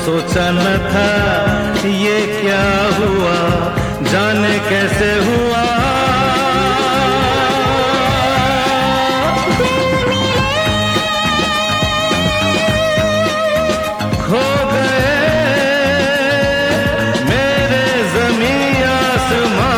सोचा न था ये क्या हुआ, जाने कैसे हुआ। खो गए मेरे ज़मीं आसमां,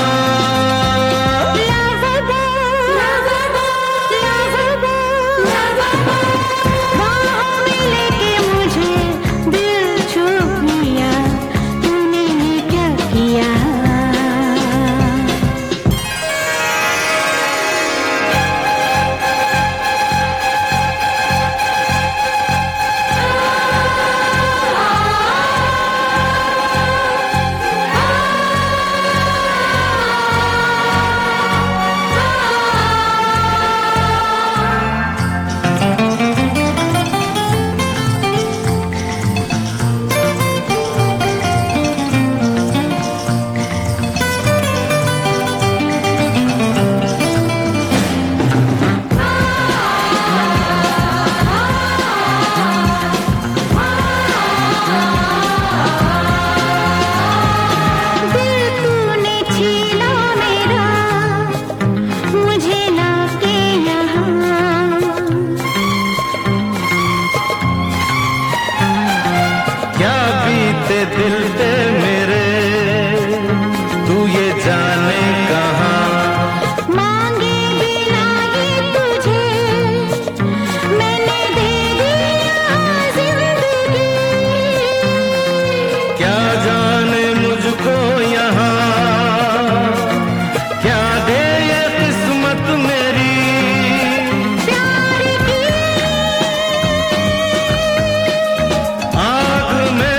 दिल पे मेरे तू ये जाने कहाँ। मांगे बिना ही तुझे मैंने दे दिया जिंदगी, क्या जाने मुझको यहाँ क्या दे ये किस्मत मेरी। प्यार की आग में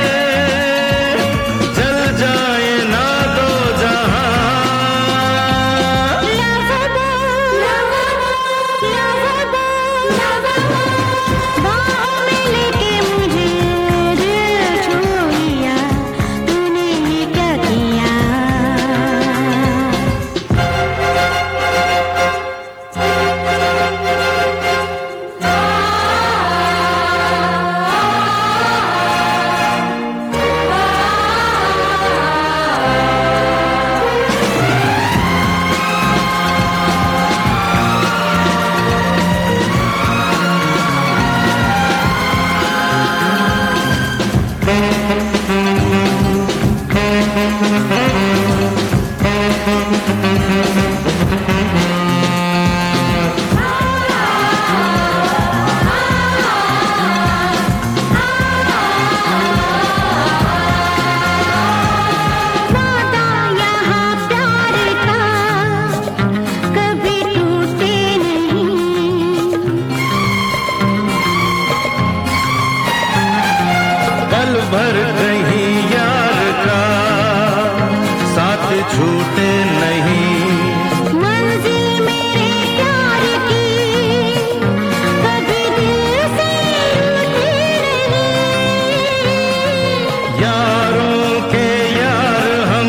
भर कहीं यार का साथ छूटे नहीं। मंजिल मेरे प्यार की कभी दिल से रूठी नहीं। यारों के यार हम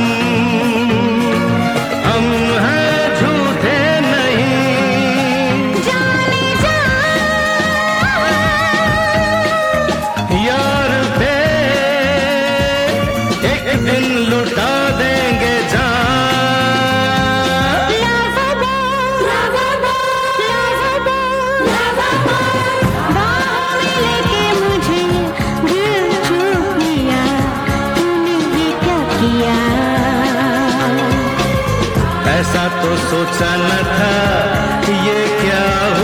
हैं झूठे नहीं। जाने जा यार पे एक दिन लुटा देंगे जान। बाहों में लेके मुझे दिल छू लिया, तूने ये क्या किया। ऐसा तो सोचा न था ये क्या